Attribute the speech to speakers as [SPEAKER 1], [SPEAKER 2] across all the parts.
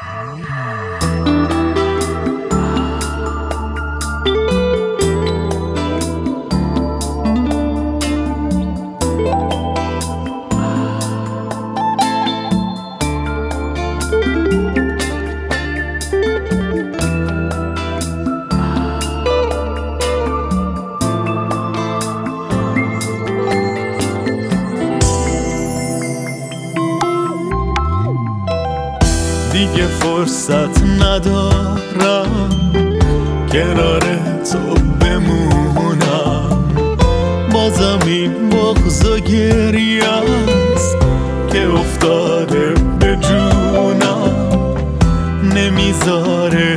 [SPEAKER 1] دیگه فرصت ندارم کنار تو بمونم، بازم این بغض و گریه است که افتاده به جونم. نمیذاره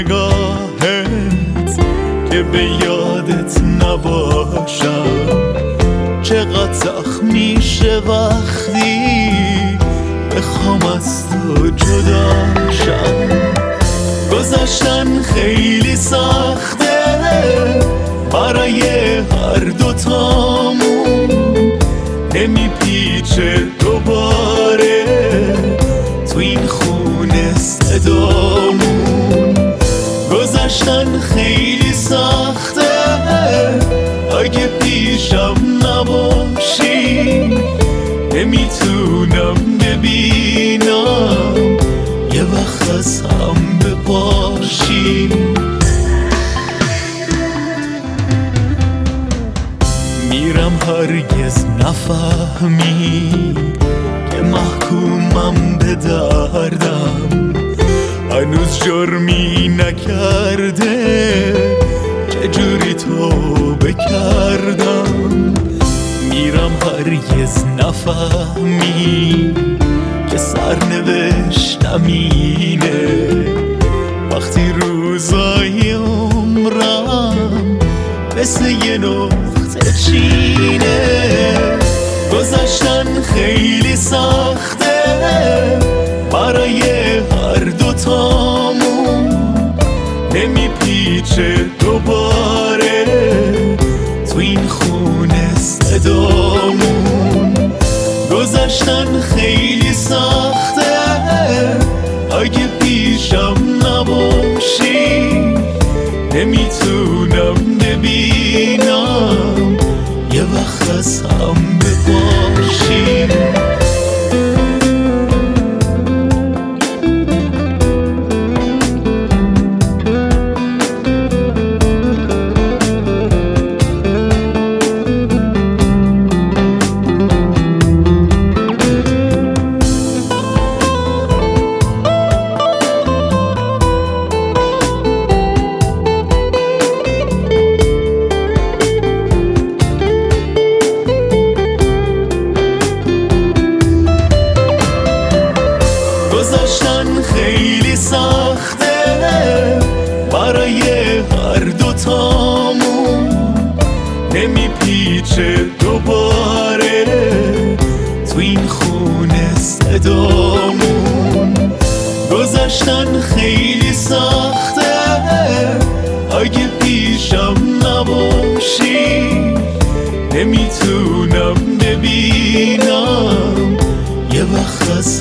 [SPEAKER 1] نگاهت که به یادت نباشم. چقدر سخت میشه وقتی بخوام از تو جدا شم. گذشتن خیلی سخته برای هر دوتامون، نمیپیچه دوباره تو این خونه صدامون. گذشتن خیلی سخته اگه پیشم نباشی، نمیتونم ببینم یه وقت از هم بپاشیم. میرم هرگز نفهمی که محکومم به دردم، هنوز جرمی نکرده چجوری توبه کردم. میرم هرگز نفهمی که سرنوشتم اینه، وقتی روزای عمرم مثل یه نقطه چینه. گذشتن خیلی سخته برای هر دوتامون، نمیپیچه دوباره تو این خونه صدامون. گذشتن خیلی سخته اگه پیشم نباشی، نمیتونم ببینم یه وقت از هم بپاشیم. گذشتن خیلی سخته برای هر دوتامون، نمیپیچه دوباره تو این خونه صدامون. گذشتن خیلی سخته اگه پیشم نباشی، نمیتونم ببینم یه وقت از